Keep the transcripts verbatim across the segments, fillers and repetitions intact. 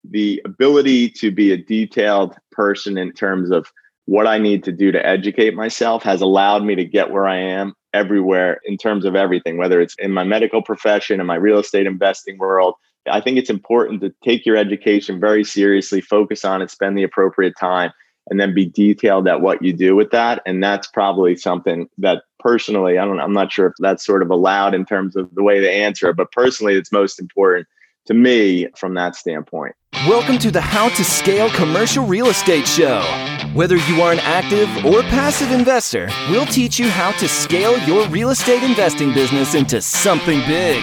the ability to be a detailed person in terms of what I need to do to educate myself has allowed me to get where I am everywhere in terms of everything, whether it's in my medical profession, in my real estate investing world. I think it's important to take your education very seriously, focus on it, spend the appropriate time, and then be detailed at what you do with that. And that's probably something that personally, I don't know, I'm not sure if that's sort of allowed in terms of the way to answer it, but personally, it's most important to me from that standpoint. Welcome to the How to Scale Commercial Real Estate Show. Whether you are an active or passive investor, we'll teach you how to scale your real estate investing business into something big.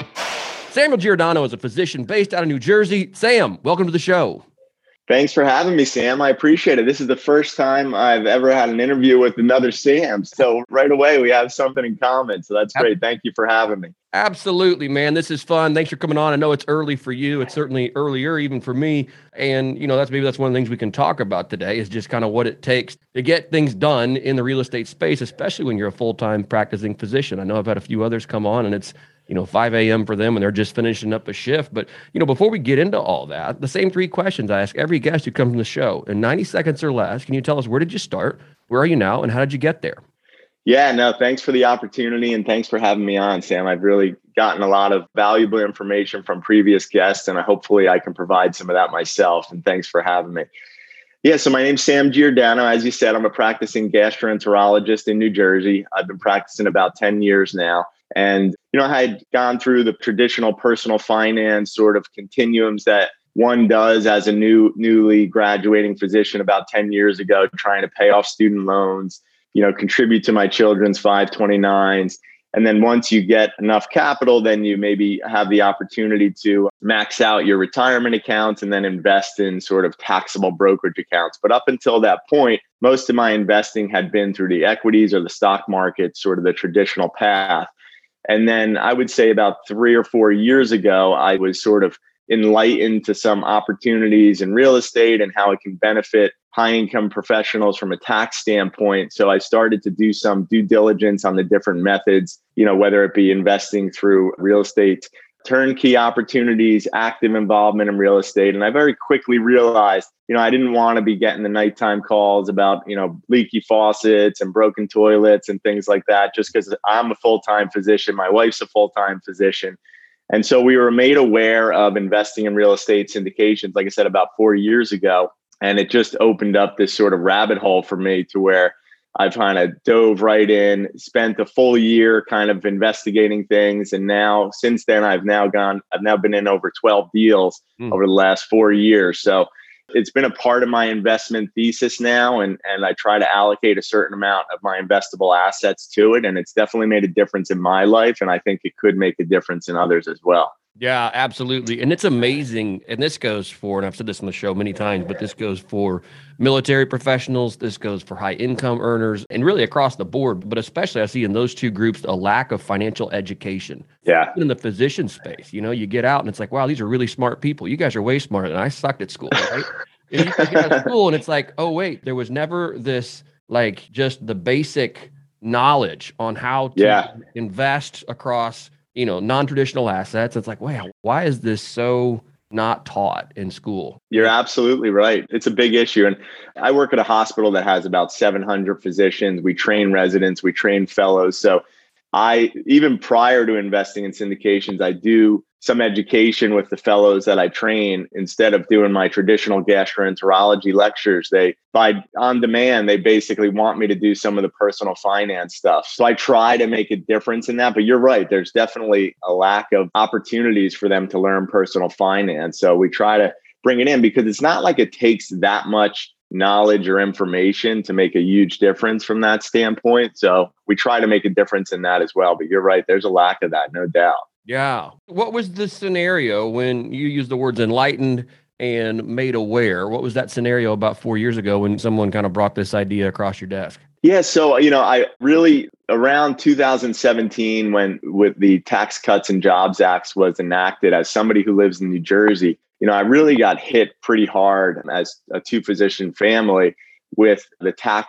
Samuel Giordano is a physician based out of New Jersey. Sam, welcome to the show. Thanks for having me, Sam. I appreciate it. This is the first time I've ever had an interview with another Sam. So right away, we have something in common. So that's great. Thank you for having me. Absolutely, man. This is fun. Thanks for coming on. I know it's early for you. It's certainly earlier even for me. And, you know, that's maybe that's one of the things we can talk about today is just kind of what it takes to get things done in the real estate space, especially when you're a full-time practicing physician. I know I've had a few others come on and it's, you know, five a.m. for them and they're just finishing up a shift. But, you know, before we get into all that, the same three questions I ask every guest who comes on the show in ninety seconds or less. Can you tell us, where did you start? Where are you now? And how did you get there? Yeah, no, thanks for the opportunity and thanks for having me on, Sam. I've really gotten a lot of valuable information from previous guests and I, hopefully I can provide some of that myself. And thanks for having me. Yeah, so my name's Sam Giordano. As you said, I'm a practicing gastroenterologist in New Jersey. I've been practicing about ten years now. And, you know, I had gone through the traditional personal finance sort of continuums that one does as a new, newly graduating physician about ten years ago, trying to pay off student loans, you know, contribute to my children's five twenty-nines. And then once you get enough capital, then you maybe have the opportunity to max out your retirement accounts and then invest in sort of taxable brokerage accounts. But up until that point, most of my investing had been through the equities or the stock market, sort of the traditional path. And then I would say about three or four years ago, I was sort of enlightened to some opportunities in real estate and how it can benefit high income professionals from a tax standpoint. So I started to do some due diligence on the different methods, you know, whether it be investing through real estate turnkey opportunities, active involvement in real estate. And I very quickly realized, you know, I didn't want to be getting the nighttime calls about, you know, leaky faucets and broken toilets and things like that, just because I'm a full-time physician. My wife's a full-time physician. And so we were made aware of investing in real estate syndications, like I said, about four years ago. And it just opened up this sort of rabbit hole for me to where I've kind of dove right in, spent a full year kind of investigating things. And now since then, I've now gone, I've now been in over twelve deals mm. over the last four years. So it's been a part of my investment thesis now. And, and I try to allocate a certain amount of my investable assets to it. And it's definitely made a difference in my life. And I think it could make a difference in others as well. Yeah, absolutely. And it's amazing. And this goes for, and I've said this on the show many times, but this goes for military professionals. This goes for high income earners and really across the board. But especially I see in those two groups, a lack of financial education. Yeah. In the physician space, you know, you get out and it's like, wow, these are really smart people. You guys are way smarter than I sucked at school, right? And you get out of school and it's like, oh, wait, there was never this, like just the basic knowledge on how to yeah. invest across, you know, non-traditional assets. It's like, wow, why is this so not taught in school? You're absolutely right. It's a big issue. And I work at a hospital that has about seven hundred physicians. We train residents, we train fellows. So I, even prior to investing in syndications, I do some education with the fellows that I train. Instead of doing my traditional gastroenterology lectures, they, by on demand, they basically want me to do some of the personal finance stuff. So I try to make a difference in that. But you're right, there's definitely a lack of opportunities for them to learn personal finance. So we try to bring it in because it's not like it takes that much knowledge or information to make a huge difference from that standpoint. So we try to make a difference in that as well. But you're right, there's a lack of that, no doubt. Yeah. What was the scenario when you used the words enlightened and made aware? What was that scenario about four years ago when someone kind of brought this idea across your desk? Yeah. So, you know, I really around two thousand seventeen, when with the Tax Cuts and Jobs Act was enacted, as somebody who lives in New Jersey, you know, I really got hit pretty hard as a two physician family with the tax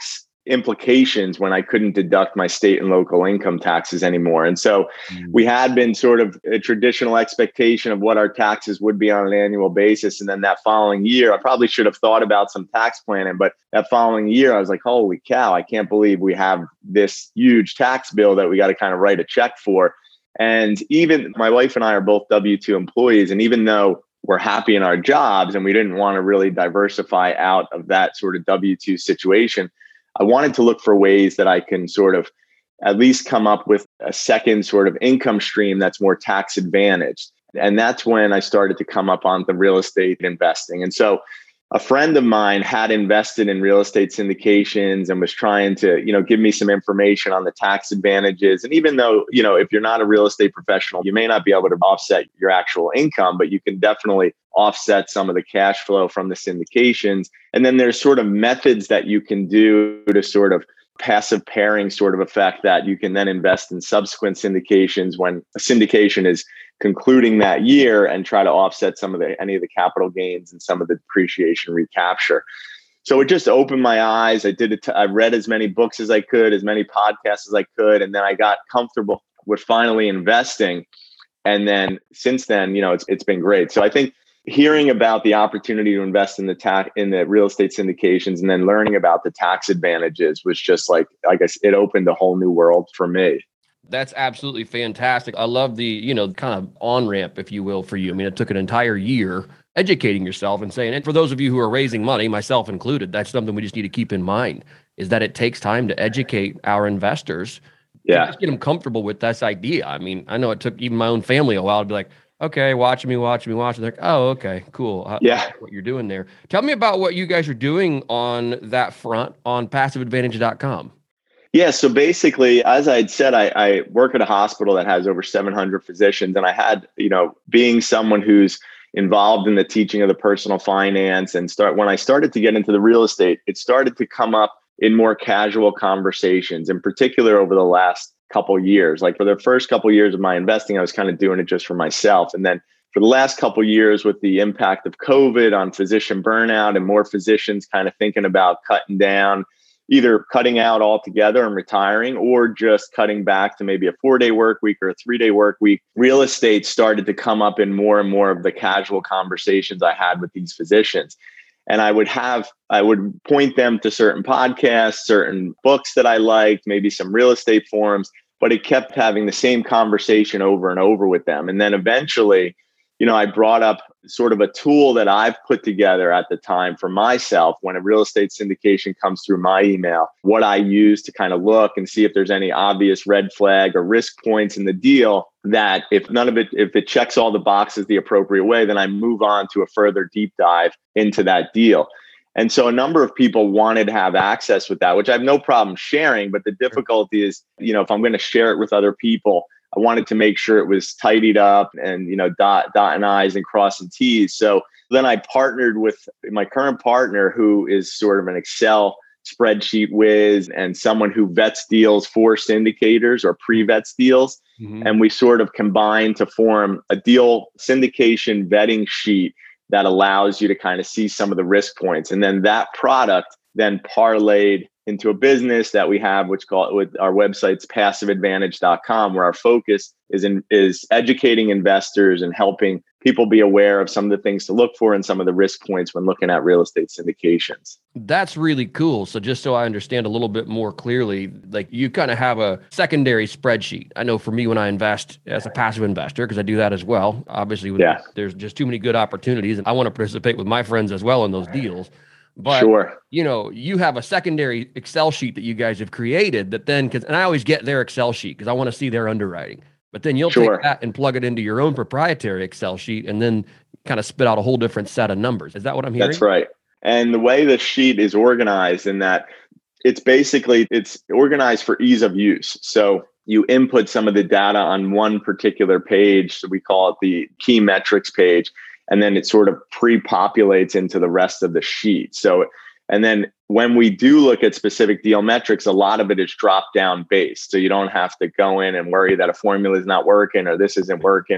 implications when I couldn't deduct my state and local income taxes anymore. And so we had been sort of a traditional expectation of what our taxes would be on an annual basis. And then that following year, I probably should have thought about some tax planning, but that following year, I was like, holy cow, I can't believe we have this huge tax bill that we got to kind of write a check for. And even my wife and I are both W two employees. And even though we're happy in our jobs and we didn't want to really diversify out of that sort of W two situation, I wanted to look for ways that I can sort of at least come up with a second sort of income stream that's more tax advantaged. And that's when I started to come up on the real estate investing. And so a friend of mine had invested in real estate syndications and was trying to, you know, give me some information on the tax advantages. And even though, you know, if you're not a real estate professional, you may not be able to offset your actual income, but you can definitely offset some of the cash flow from the syndications. And then there's sort of methods that you can do to sort of passive pairing sort of effect that you can then invest in subsequent syndications when a syndication is concluding that year and try to offset some of the any of the capital gains and some of the depreciation recapture. So it just opened my eyes. I did it. T- I read as many books as I could, as many podcasts as I could, and then I got comfortable with finally investing. And then since then, you know, it's it's been great. So I think hearing about the opportunity to invest in the tax in the real estate syndications and then learning about the tax advantages was just like, I guess it opened a whole new world for me. That's absolutely fantastic. I love the, you know, kind of on-ramp, if you will, for you. I mean, it took an entire year educating yourself and saying, and for those of you who are raising money, myself included, that's something we just need to keep in mind, is that it takes time to educate our investors. Yeah. Just get them comfortable with this idea. I mean, I know it took even my own family a while to be like, okay, watch me, watch me, watch me. They're like, oh, okay, cool. I, yeah. I like what you're doing there. Tell me about what you guys are doing on that front on passive advantage dot com. Yeah. So basically, as I had said, I, I work at a hospital that has over seven hundred physicians. And I had, you know, being someone who's involved in the teaching of the personal finance and start when I started to get into the real estate, it started to come up in more casual conversations, in particular over the last couple years. Like for the first couple years of my investing, I was kind of doing it just for myself. And then for the last couple years with the impact of COVID on physician burnout and more physicians kind of thinking about cutting down, either cutting out altogether and retiring or just cutting back to maybe a four-day work week or a three-day work week, real estate started to come up in more and more of the casual conversations I had with these physicians. And I would have, I would point them to certain podcasts, certain books that I liked, maybe some real estate forums, but it kept having the same conversation over and over with them. And then eventually, you know, I brought up sort of a tool that I've put together at the time for myself when a real estate syndication comes through my email, what I use to kind of look and see if there's any obvious red flag or risk points in the deal that if none of it, if it checks all the boxes the appropriate way, then I move on to a further deep dive into that deal. And so a number of people wanted to have access with that, which I have no problem sharing. But the difficulty is, you know, if I'm going to share it with other people, I wanted to make sure it was tidied up and, you know, dot, dotting I's and crossing T's. So then I partnered with my current partner, who is sort of an Excel spreadsheet whiz and someone who vets deals for syndicators or pre-vets deals. Mm-hmm. And we sort of combined to form a deal syndication vetting sheet that allows you to kind of see some of the risk points. And then that product then parlayed into a business that we have, which called with our website's passive advantage dot com, where our focus is in is educating investors and helping people be aware of some of the things to look for and some of the risk points when looking at real estate syndications. That's really cool. So just so I understand a little bit more clearly, like you kind of have a secondary spreadsheet. I know for me, when I invest as a passive investor, because I do that as well, obviously with, yeah. there's just too many good opportunities and I want to participate with my friends as well in those deals. But, sure. you know, you have a secondary Excel sheet that you guys have created that then, because, and I always get their Excel sheet because I want to see their underwriting. But then you'll sure. take that and plug it into your own proprietary Excel sheet and then kind of spit out a whole different set of numbers. Is that what I'm hearing? That's right. And the way the sheet is organized in that it's basically, it's organized for ease of use. So you input some of the data on one particular page. So we call it the key metrics page. And then it sort of pre-populates into the rest of the sheet. So, and then when we do look at specific deal metrics, a lot of it is drop down based. So you don't have to go in and worry that a formula is not working or this isn't working.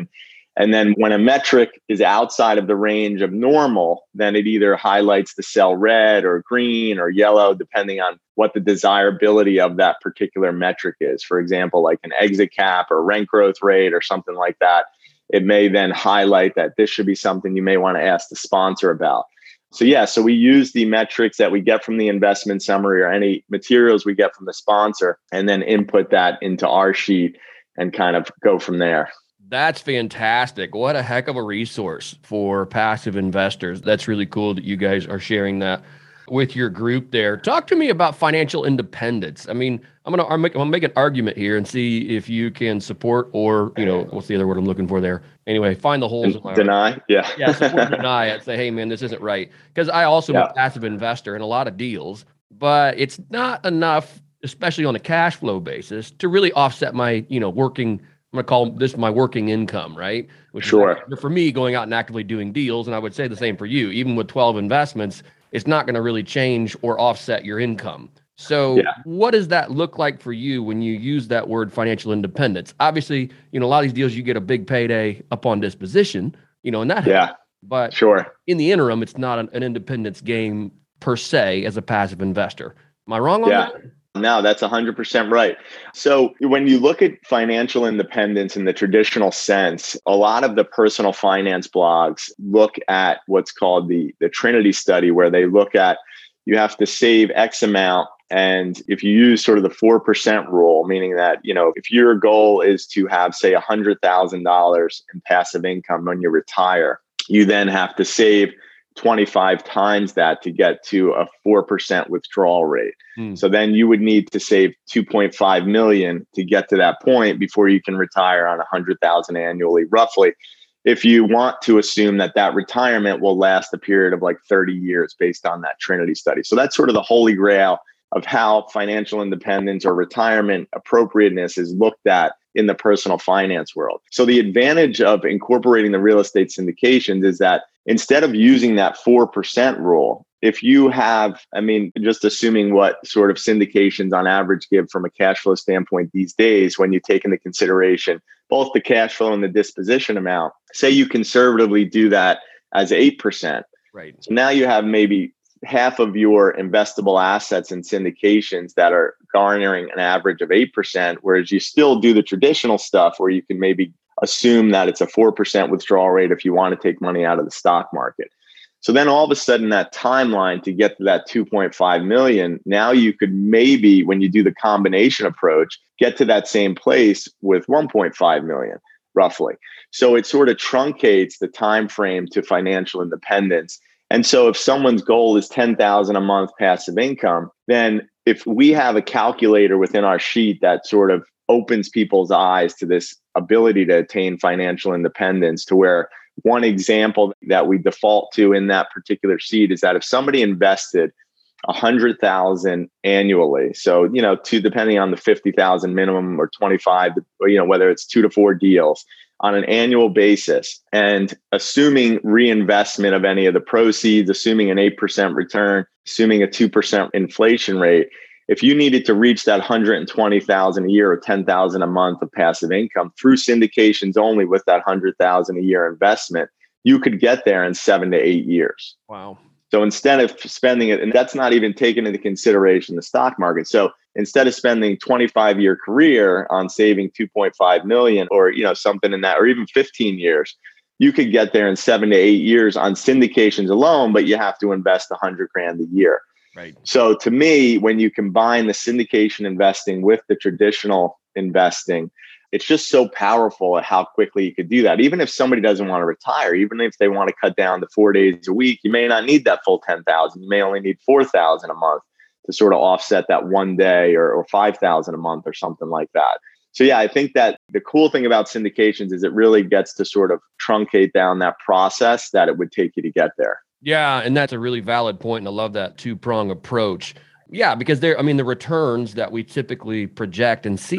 And then when a metric is outside of the range of normal, then it either highlights the cell red or green or yellow, depending on what the desirability of that particular metric is. For example, like an exit cap or rent growth rate or something like that. It may then highlight that this should be something you may want to ask the sponsor about. So yeah, so we use the metrics that we get from the investment summary or any materials we get from the sponsor, and then input that into our sheet and kind of go from there. That's fantastic. What a heck of a resource for passive investors. That's really cool that you guys are sharing that with your group there. Talk to me about financial independence. I mean, I'm going to I'm gonna make an argument here and see if you can support or, you know, what's the other word I'm looking for there? Anyway, find the holes. In my deny. argument. Yeah. Yeah. Support deny it. Say, hey, man, this isn't right. Because I also am yeah. a passive investor in a lot of deals, but it's not enough, especially on a cash flow basis, to really offset my, you know, working I'm going to call this my working income, right? Which sure. is for me going out and actively doing deals. And I would say the same for you. Even with twelve investments, it's not going to really change or offset your income. So yeah. What does that look like for you when you use that word financial independence? Obviously, you know, a lot of these deals, you get a big payday upon disposition, you know, and that yeah. happens. But sure. in the interim, it's not an, an independence game per se as a passive investor. Am I wrong on yeah. that? No, that's one hundred percent right. So when you look at financial independence in the traditional sense, a lot of the personal finance blogs look at what's called the, the Trinity study, where they look at you have to save X amount. And if you use sort of the four percent rule, meaning that, you know, if your goal is to have, say, one hundred thousand dollars in passive income when you retire, you then have to save twenty-five times that to get to a four percent withdrawal rate. Mm. So then you would need to save two point five million to get to that point before you can retire on one hundred thousand annually, roughly, if you want to assume that that retirement will last a period of like thirty years based on that Trinity study. So that's sort of the holy grail of how financial independence or retirement appropriateness is looked at in the personal finance world. So the advantage of incorporating the real estate syndications is that instead of using that four percent rule, if you have, I mean, just assuming what sort of syndications on average give from a cash flow standpoint these days, when you take into consideration both the cash flow and the disposition amount, say you conservatively do that as eight percent. Right. So now you have maybe half of your investable assets in syndications that are garnering an average of eight percent, whereas you still do the traditional stuff where you can maybe assume that it's a four percent withdrawal rate if you want to take money out of the stock market. So then all of a sudden that timeline to get to that two point five million, now you could maybe, when you do the combination approach, get to that same place with one point five million, roughly. So it sort of truncates the time frame to financial independence. And so if someone's goal is ten thousand a month passive income, then if we have a calculator within our sheet that sort of opens people's eyes to this ability to attain financial independence, to where one example that we default to in that particular sheet is that if somebody invested one hundred thousand annually, so, you know, to depending on the fifty thousand minimum or twenty-five, or, you know, whether it's two to four deals on an annual basis, and assuming reinvestment of any of the proceeds, assuming an eight percent return, assuming a two percent inflation rate, if you needed to reach that one hundred twenty thousand a year or ten thousand a month of passive income through syndications only with that one hundred thousand a year investment, you could get there in seven to eight years. Wow. So instead of spending it, and that's not even taking into consideration the stock market. So instead of spending twenty-five year career on saving two point five million or, you know, something in that, or even fifteen years, you could get there in seven to eight years on syndications alone, but you have to invest a hundred grand a year. Right. So to me, when you combine the syndication investing with the traditional investing, it's just so powerful at how quickly you could do that. Even if somebody doesn't want to retire, even if they want to cut down to four days a week, you may not need that full ten thousand. You may only need four thousand a month to sort of offset that one day, or, or five thousand a month or something like that. So yeah, I think that the cool thing about syndications is it really gets to sort of truncate down that process that it would take you to get there. Yeah. And that's a really valid point. And I love that two prong approach. Yeah. Because there, I mean, the returns that we typically project and see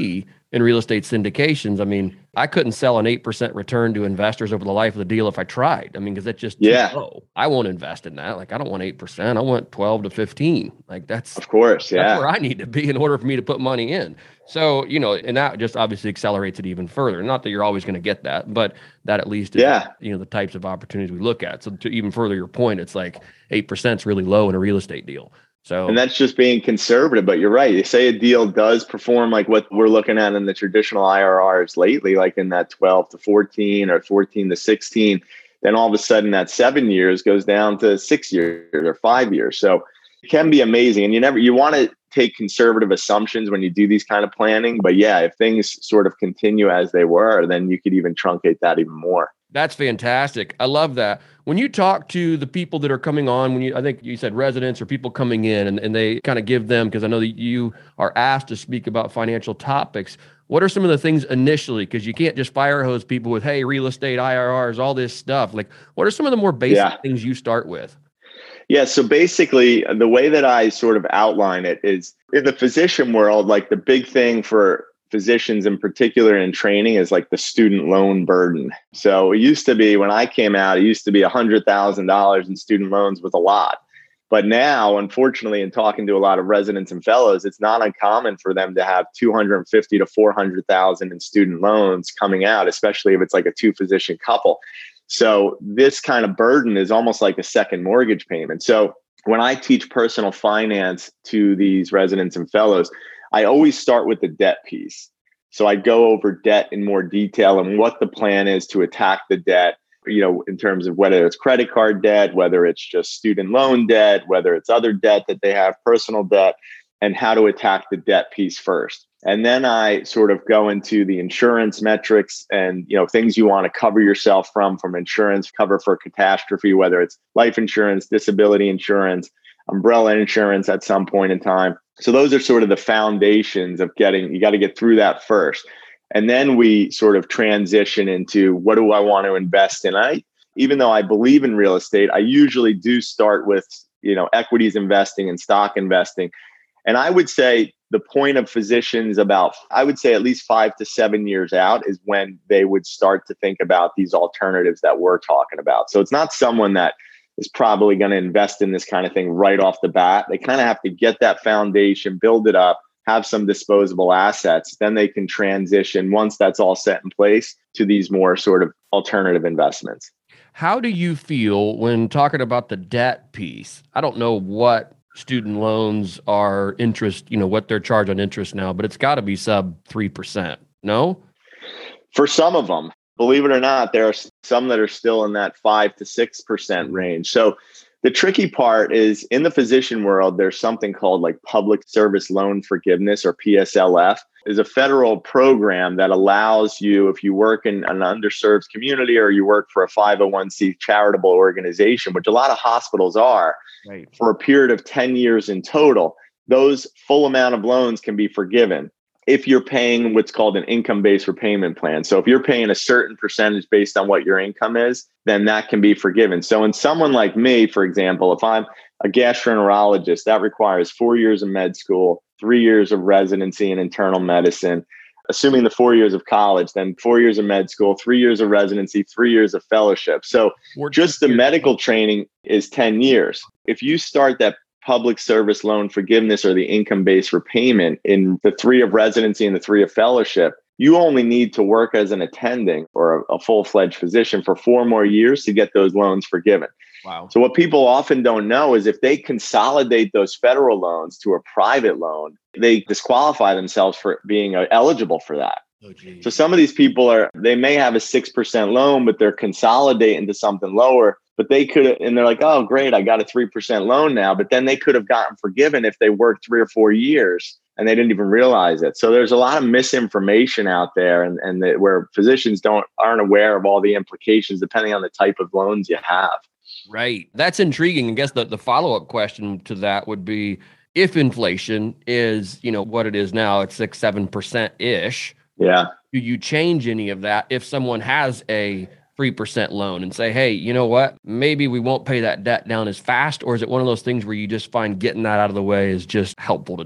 in real estate syndications, I mean, I couldn't sell an eight percent return to investors over the life of the deal if I tried. I mean, because that's just yeah. too low. I won't invest in that. Like, I don't want eight percent. I want twelve to fifteen. Like, that's, of course, yeah. That's where I need to be in order for me to put money in. So, you know, and that just obviously accelerates it even further. Not that you're always going to get that, but that at least is, yeah. you know, the types of opportunities we look at. So to even further your point, it's like eight percent is really low in a real estate deal. So, and that's just being conservative, but you're right. You say a deal does perform like what we're looking at in the traditional I R Rs lately, like in that twelve to fourteen or fourteen to sixteen, then all of a sudden that seven years goes down to six years or five years. So it can be amazing. And you never, you want to take conservative assumptions when you do these kind of planning. But yeah, if things sort of continue as they were, then you could even truncate that even more. That's fantastic. I love that. When you talk to the people that are coming on, when you, I think you said residents or people coming in and, and they kind of give them, because I know that you are asked to speak about financial topics. What are some of the things initially? Because you can't just fire hose people with, hey, real estate, I R Rs, all this stuff. Like, what are some of the more basic yeah. things you start with? Yeah. So basically the way that I sort of outline it is in the physician world, like the big thing for physicians in particular in training is like the student loan burden. So it used to be when I came out, it used to be one hundred thousand dollars in student loans was a lot. But now, unfortunately, in talking to a lot of residents and fellows, it's not uncommon for them to have two hundred fifty to four hundred thousand in student loans coming out, especially if it's like a two physician couple. So this kind of burden is almost like a second mortgage payment. So when I teach personal finance to these residents and fellows, I always start with the debt piece. So I go over debt in more detail and what the plan is to attack the debt, you know, in terms of whether it's credit card debt, whether it's just student loan debt, whether it's other debt that they have, personal debt, and how to attack the debt piece first. And then I sort of go into the insurance metrics and, you know, things you want to cover yourself from, from insurance, cover for catastrophe, whether it's life insurance, disability insurance, umbrella insurance at some point in time. So those are sort of the foundations of getting, you got to get through that first. And then we sort of transition into what do I want to invest in? I, even though I believe in real estate, I usually do start with, you know, equities investing and stock investing. And I would say the point of physicians about, I would say at least five to seven years out is when they would start to think about these alternatives that we're talking about. So it's not someone that is probably going to invest in this kind of thing right off the bat. They kind of have to get that foundation, build it up, have some disposable assets. Then they can transition, once that's all set in place, to these more sort of alternative investments. How do you feel when talking about the debt piece? I don't know what student loans are interest, you know, what they're charged on interest now, but it's got to be sub three percent. No? For some of them. Believe it or not, there are some that are still in that five to six percent range. So the tricky part is in the physician world, there's something called like public service loan forgiveness, or P S L F. Is a federal program that allows you, if you work in an underserved community or you work for a five oh one c charitable organization, which a lot of hospitals are, right, for a period of ten years in total, those full amount of loans can be forgiven if you're paying what's called an income-based repayment plan. So if you're paying a certain percentage based on what your income is, then that can be forgiven. So in someone like me, for example, if I'm a gastroenterologist, that requires four years of med school, three years of residency in internal medicine. Assuming the four years of college, then four years of med school, three years of residency, three years of fellowship. So just the medical training is ten years. If you start that public service loan forgiveness or the income-based repayment in the three of residency and the three of fellowship, you only need to work as an attending or a, a full-fledged physician for four more years to get those loans forgiven. Wow. So what people often don't know is if they consolidate those federal loans to a private loan, they disqualify themselves for being uh, eligible for that. Oh, so some of these people are, they may have a six percent loan, but they're consolidating to something lower, but they could, and they're like, oh, great, I got a three percent loan now, but then they could have gotten forgiven if they worked three or four years and they didn't even realize it. So there's a lot of misinformation out there, and, and the, where physicians don't aren't aware of all the implications depending on the type of loans you have. Right. That's intriguing. I guess the, the follow-up question to that would be, if inflation is, you know, what it is now, it's six, seven percent ish. Yeah. Do you change any of that if someone has a three percent loan and say, hey, you know what, maybe we won't pay that debt down as fast? Or is it one of those things where you just find getting that out of the way is just helpful to do?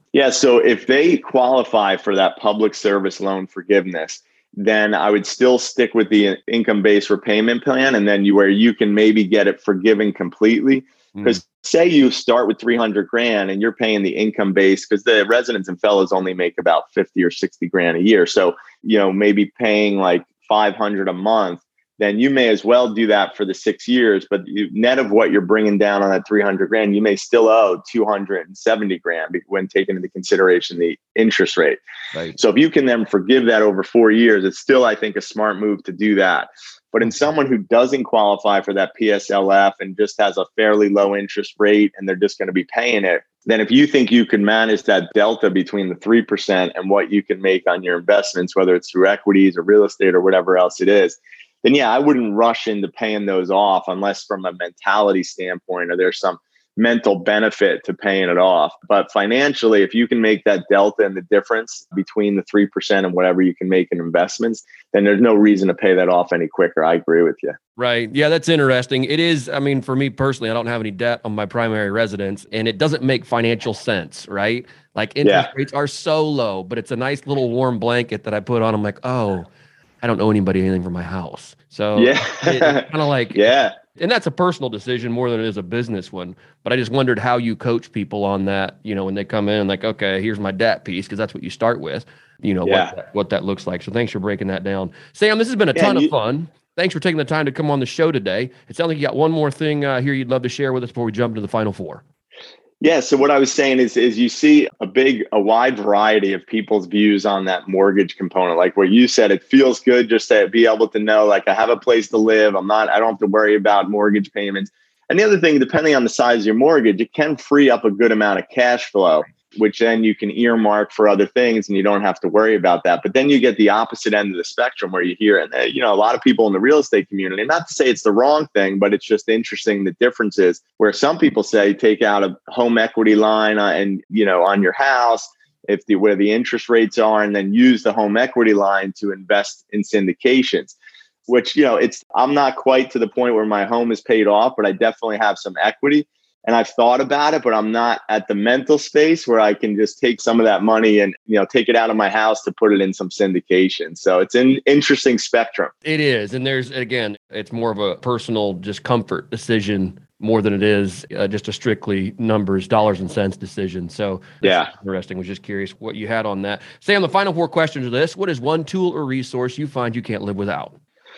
Yeah. So if they qualify for that public service loan forgiveness, then I would still stick with the income-based repayment plan, and then you where you can maybe get it forgiven completely. Because mm. say you start with three hundred grand and you're paying the income base, because the residents and fellows only make about fifty or sixty grand a year. So, you know, maybe paying like five hundred a month, then you may as well do that for the six years. But you, net of what you're bringing down on that three hundred grand, you may still owe two hundred seventy grand when taking into consideration the interest rate. Right. So if you can then forgive that over four years, it's still, I think, a smart move to do that. But in someone who doesn't qualify for that P S L F and just has a fairly low interest rate and they're just going to be paying it, then if you think you can manage that delta between the three percent and what you can make on your investments, whether it's through equities or real estate or whatever else it is, then yeah, I wouldn't rush into paying those off unless from a mentality standpoint or there's some mental benefit to paying it off. But financially, if you can make that delta and the difference between the three percent and whatever you can make in investments, then there's no reason to pay that off any quicker. I agree with you. Right. Yeah, that's interesting. It is. I mean, for me personally, I don't have any debt on my primary residence, and it doesn't make financial sense, right? Like interest yeah. rates are so low, but it's a nice little warm blanket that I put on. I'm like, oh, I don't owe anybody anything for my house. So yeah, it, it's kind of like, yeah. And that's a personal decision more than it is a business one. But I just wondered how you coach people on that, you know, when they come in like, okay, here's my debt piece, because that's what you start with, you know, yeah. what, that, what that looks like. So thanks for breaking that down. Sam, this has been a yeah, ton you, of fun. Thanks for taking the time to come on the show today. It sounds like you got one more thing uh, here you'd love to share with us before we jump into the final four. Yeah. So what I was saying is, is you see a big, a wide variety of people's views on that mortgage component. Like what you said, it feels good just to be able to know, like, I have a place to live. I'm not, I don't have to worry about mortgage payments. And the other thing, depending on the size of your mortgage, it can free up a good amount of cash flow, which then you can earmark for other things and you don't have to worry about that. But then you get the opposite end of the spectrum where you hear, and uh, you know, a lot of people in the real estate community, not to say it's the wrong thing, but it's just interesting. The difference is where some people say take out a home equity line uh, and, you know, on your house, if the, where the interest rates are, and then use the home equity line to invest in syndications, which, you know, it's, I'm not quite to the point where my home is paid off, but I definitely have some equity. And I've thought about it, but I'm not at the mental space where I can just take some of that money and, you know, take it out of my house to put it in some syndication. So it's an interesting spectrum. It is. And there's, again, it's more of a personal, just comfort decision more than it is uh, just a strictly numbers, dollars and cents decision. So yeah, interesting. Was just curious what you had on that. Sam, the final four questions of this. What is one tool or resource you find you can't live without?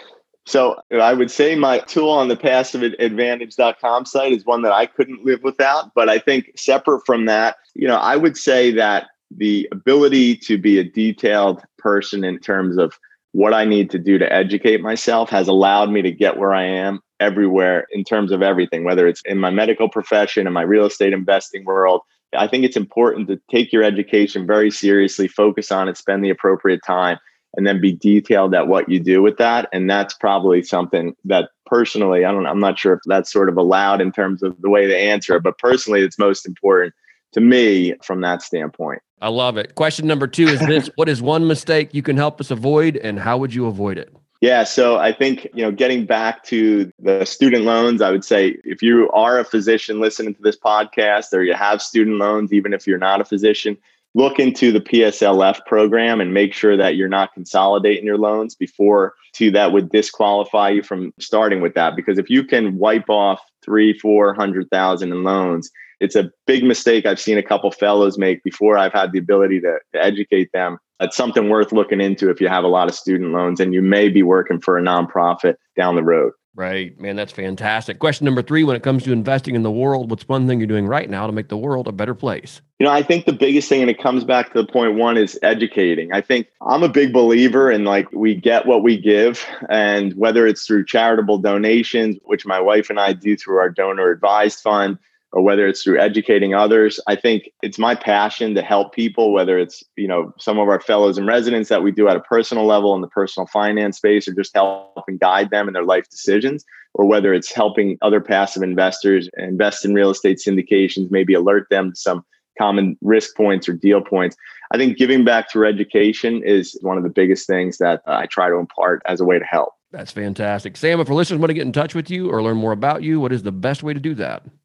So I would say my tool on the passive advantage dot com site is one that I couldn't live without. But I think separate from that, you know, I would say that the ability to be a detailed person in terms of what I need to do to educate myself has allowed me to get where I am everywhere in terms of everything, whether it's in my medical profession, in my real estate investing world. I think it's important to take your education very seriously, focus on it, spend the appropriate time, and then be detailed at what you do with that. And that's probably something that personally, I don't, I'm not sure if that's sort of allowed in terms of the way they answer it, but personally, it's most important to me from that standpoint. I love it. Question number two is this: what is one mistake you can help us avoid, and how would you avoid it? Yeah. So I think, you know, getting back to the student loans, I would say if you are a physician listening to this podcast, or you have student loans, even if you're not a physician, look into the P S L F program and make sure that you're not consolidating your loans before to that would disqualify you from starting with that. Because if you can wipe off three, four hundred thousand in loans, it's a big mistake I've seen a couple fellows make before I've had the ability to, to educate them. It's something worth looking into if you have a lot of student loans and you may be working for a nonprofit down the road. Right, man, that's fantastic. Question number three, when it comes to investing in the world, what's one thing you're doing right now to make the world a better place? You know, I think the biggest thing, and it comes back to the point one, is educating. I think I'm a big believer in, like, we get what we give, and whether it's through charitable donations, which my wife and I do through our donor advised fund, or whether it's through educating others, I think it's my passion to help people, whether it's, you know, some of our fellows and residents that we do at a personal level in the personal finance space, or just help and guide them in their life decisions, or whether it's helping other passive investors invest in real estate syndications, maybe alert them to some common risk points or deal points. I think giving back through education is one of the biggest things that uh, I try to impart as a way to help. That's fantastic. Sam, if our listeners want to get in touch with you or learn more about you, what is the best way to do that?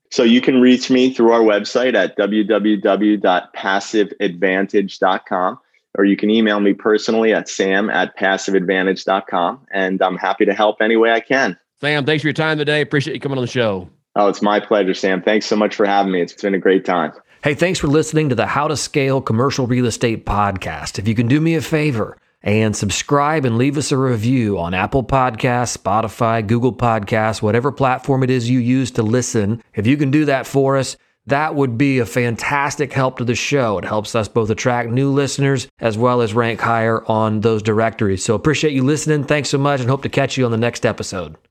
So you can reach me through our website at w w w dot passive advantage dot com, or you can email me personally at sam at passive advantage dot com. And I'm happy to help any way I can. Sam, thanks for your time today. Appreciate you coming on the show. Oh, it's my pleasure, Sam. Thanks so much for having me. It's been a great time. Hey, thanks for listening to the How to Scale Commercial Real Estate podcast. If you can do me a favor and subscribe and leave us a review on Apple Podcasts, Spotify, Google Podcasts, whatever platform it is you use to listen, if you can do that for us, that would be a fantastic help to the show. It helps us both attract new listeners as well as rank higher on those directories. So appreciate you listening. Thanks so much and hope to catch you on the next episode.